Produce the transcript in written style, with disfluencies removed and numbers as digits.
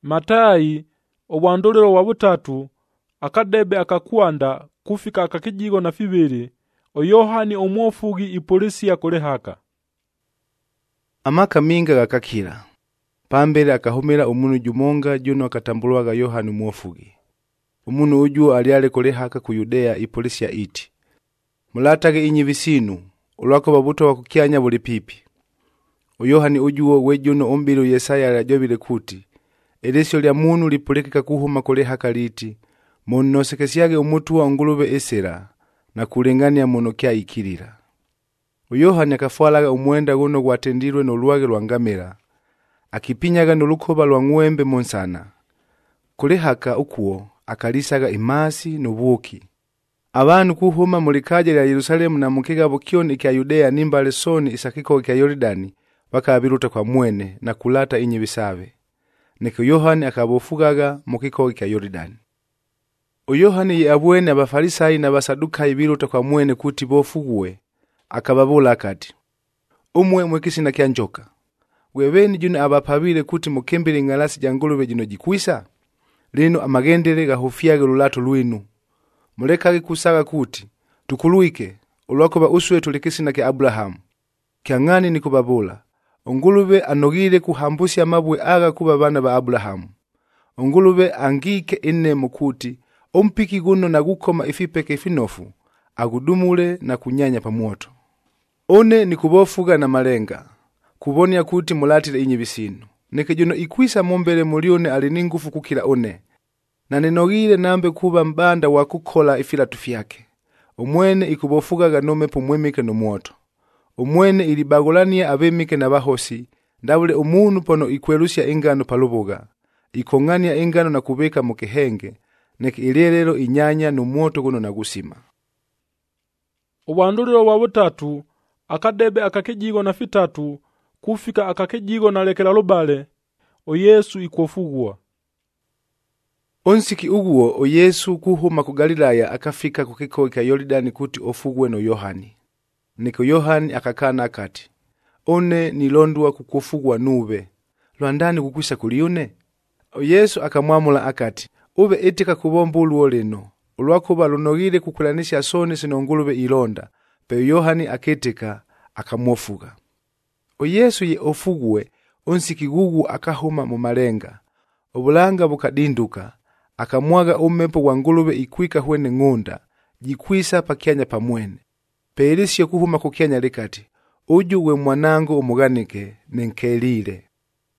Matayi obwanduliro wa butatu akadebe akakwanda kufika akakijigo na fibiri Yohani omwofugi ipolisi yakole haka. Amaka minga gakakira. Pambere akahumira umunu jumonga juno akatambulwaga Yohani omwofugi. Umunu uju aliale kole haka ku Yudea ipolisi ya iti. Mulatage inyibisinu ulwako babuto wakukyanya buli pipi. Yohani ujuo wejuno ombiru Yesaya yajobile kuti Elesio lya munu lipulekeka kuhuma kole haka liti monosekesiage umutu wa ngulube esera na kulengania mono kya ikirira. Yohani akafwalaga umwenda guno gwatendirwe n'oluwage lwa ngamera akipinyaga n'olukoba lwa ng'wembe monsana. Kole haka ukuo akalisaga imasi n'ubuki. Abantu kuhuma mulikaje lya Yerusalemu na mukigabo kyoni kya Yudea nimbale soni isakiko kya Yordani bakabiruta kwa mwene na kulata inyibisabe. Niko Yohani akabofugaga mukiko kya Yordani. Yohani yabwene abafarisayi na basadukayi biruta kwa mwene kuti bofuguwe. Akababula akati, umwe mwekisina kya njoka. Webeni juno abapabile kuti mukembere ngalasi jangulube jino jikwisa. Lino amagendere gahofiage lulato lwinu. Mulekage kusaga kuti tukuluike ulwakoba uswe tulikisina kya Abrahamu. Kyangani ni kubabula. Ongulube anogire kuhambusi amabwe aga kuba bana ba Abrahamu. Ongulube angike enne mukuti ompiki guno na gukoma ifipeke ifinofu agudumule na kunyanya pamoto. One ni kubofuga na malenga kubonia kuti mulatire inyibisinu. Nekejuno ikwisa mombele mulione aliningufu kukila one. Na nenogire nambe kuba mbanda wa kukola ifilatu fyake. Umwene ikubofuga ganome pomwemike no moto. Umwene ilibagulania abemike na bahosi. Ndabule umunu pono ikwelusya ingano palubuga. Ikongania ingano na kubeka mukehenge. Neke ilelelo inyanya no moto guno na gusima. Obwanduliro wa butatu akadebe akakijigo na fitatu kufika akakijigo na lekela lubale Yesu ikofugwa. Onsiki uguo Yesu kuhuma ku Galilaya akafika ku kiko kya Yordani kuti ofugwe no Yohani. Niko Yohani akakana akati, one nilondwa kukufugwa nube. Lwandani kukwisa kuliune? Yesu akamwamula akati, ube etika kubombulu oleno. Ulwakuba lunogire kukulanisha soni sinongulube ilonda. Pe Yohani aketika akamwofuga. Yesu ye ofugwe onsiki gugu akahuma mu malenga. Obulanga bukadinduka akamwaga umepo wa ngulube ikwika hwene ng'onda jikwisa pakyanya pamwene. Pe Elesio kuhuma kukyanya likati, uju we mwanangu umuganike nenkelile.